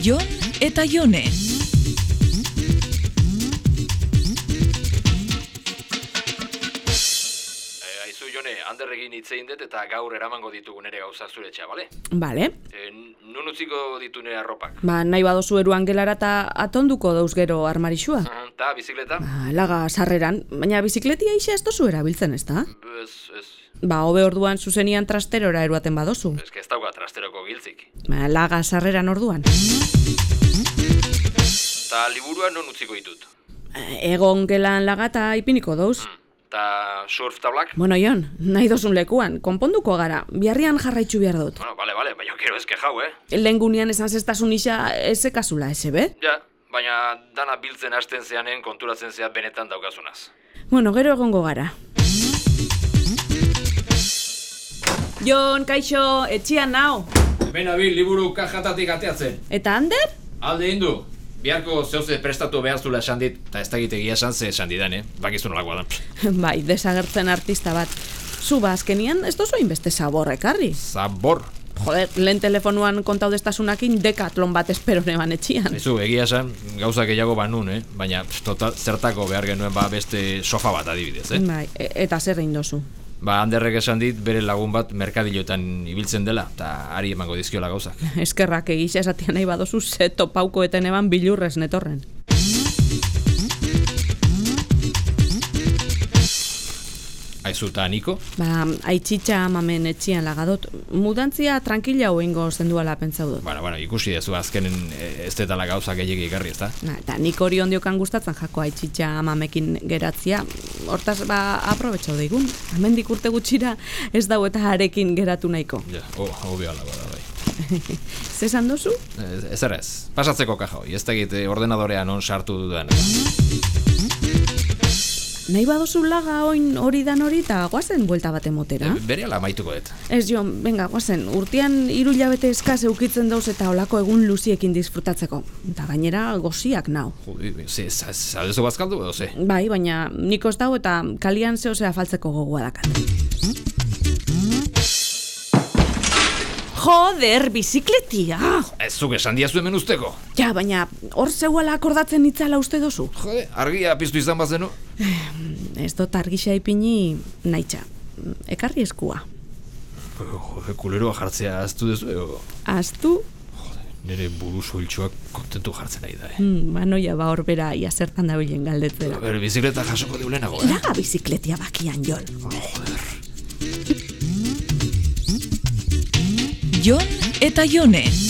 Jon eta Jone. Aizu Jone, Anderrekin hitz egin dut eta gaur eramango ditugu nere gauzak zure etxea, bale? Bale. Nun utziko ditu nire arropak? Nahi badozu eruan gelara eta atonduko dauz gero armarixua. Ta, bizikleta? Laga sarreran, baina bizikletia ixe ez dozu erabiltzen, ez da? Ez. Hobe orduan zuzenian trasterora eruaten badozu. Ez dauka trasteroko giltzik. Laga sarreran orduan. Ta liburua non utziko ditut? Egon gelan laga eta ipiniko dauz. Ta surf tablak? Bueno, Jon, nahi dozun lekuan, konponduko gara, biharrian jarraitzu behar dut. Bueno, bale, baina kero ezke jau, Lehen gunean esan zestasun isa ezekazula, be? Ja, baina dana biltzen hasten zeanen konturatzen zeat benetan daukazunaz. Bueno, gero egongo gara. Jon, kaixo, etxian nao. Hemen abil, liburu kajatatik ateatzen. Eta Ander? Alde indu. Biharko zehose prestatu behar zula esan dit, eta ez dakitegia esan ze esan didan, Bakizu nolakoa da. Bai, desagertzen artista bat. Zuba, azkenian ez dozu inbeste zabor ekarri. Zabor? Joder, lehen telefonuan kontau destasunakin dekatlon bat espero neban etxian. Ezu, egia esan, gauza gehiago banun, Baina, total, zertako behar genuen beste sofa bat adibidez, Bai, eta zer egin dozu? Anderrek esan dit, bere lagun bat merkadiloetan ibiltzen dela, eta ari emango dizkiola gauzak. Eskerrak egisa esatia nahi badozu ze topauko eten eban bilurrez netorren. Aizu eta Niko? Aitxitxa amamen etxian lagadot. Mudantzia tranquila hoengo zenduala pentsau dut. Bueno, ikusi dezu azkenen ez detala gauzak gehiagi ikarri, ez da? Eta nik hori ondiokan gustatzen jako aitxitxa amamekin geratzia. Hortaz, aprobetxau daigun. Hemendik urte gutxira ez dau eta harekin geratu nahiko. Ja, obio alago da, bai. Zesan dozu? Ez. Pasatzeko kaja hoi, ez da egite ordenadorean on sartu dudan. Nahi badozu laga oin hori dan hori eta guazen buelta bate motera? Berehala maituko dut. Ez Jon, venga, guazen, urtean 3 hilabete eskaz eukitzen dauz eta olako egun luziekin disfrutatzeko. Eta gainera goziak nau. Zadezu bazkaldu edo ze? Bai, baina niko ez dau eta kalian zehose afaltzeko gogoa dakat. Joder, bizikletia! Ez zuk esan diazu hemen usteko. Ja, baina hor zeuala akordatzen itzala uste dozu. Jode, argia piztu izan bazenu. Ez dut argisa ipini nahitxa. Ekarri eskua. Jode, kuleroa jartzea aztu dezu ego? Aztu? Jode, nire buru soiltxoak kontentu jartzen nahi da, Banoia hor bera ia zertan dabilen galdetzera. Bere bizikleta jasoko deulenago, Laga bizikletia bakian, Jon. Joder. Jon eta Jone.